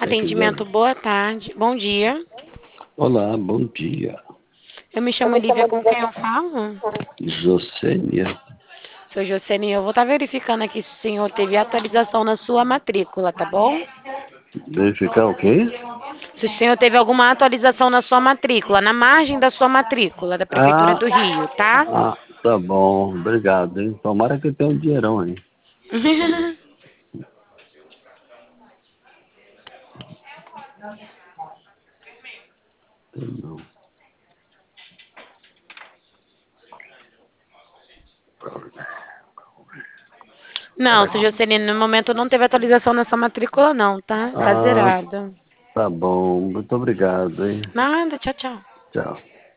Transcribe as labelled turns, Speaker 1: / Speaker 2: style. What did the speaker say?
Speaker 1: Quem quiser.
Speaker 2: Atendimento, boa tarde. Bom dia.
Speaker 1: Olá, bom dia.
Speaker 2: Eu me chamo Lívia, com quem eu falo?
Speaker 1: Josênia.
Speaker 2: Sou Jocene, eu vou estar verificando aqui se o senhor teve atualização na sua matrícula, tá bom?
Speaker 1: Verificar o quê?
Speaker 2: Se o senhor teve alguma atualização na sua matrícula, na margem da sua matrícula, da Prefeitura
Speaker 1: Ah,
Speaker 2: do Rio, tá?
Speaker 1: tá bom. Obrigado, hein? Tomara que eu tenha um dinheirão aí. Não.
Speaker 2: Não, seu Jocene, no momento não teve atualização na sua matrícula, não, tá? Tá
Speaker 1: Ah,
Speaker 2: zerado.
Speaker 1: tá bom. Muito obrigado, hein?
Speaker 2: Nada, tchau, tchau.
Speaker 1: Tchau.